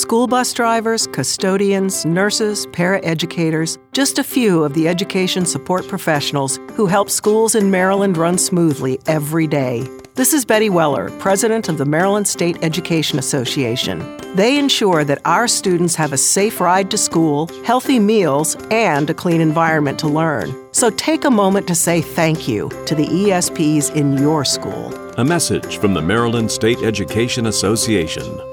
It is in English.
School bus drivers, custodians, nurses, paraeducators, just a few of the education support professionals who help schools in Maryland run smoothly every day. This is Betty Weller, president of the Maryland State Education Association. They ensure that our students have a safe ride to school, healthy meals, and a clean environment to learn. So take a moment to say thank you to the ESPs in your school. A message from the Maryland State Education Association.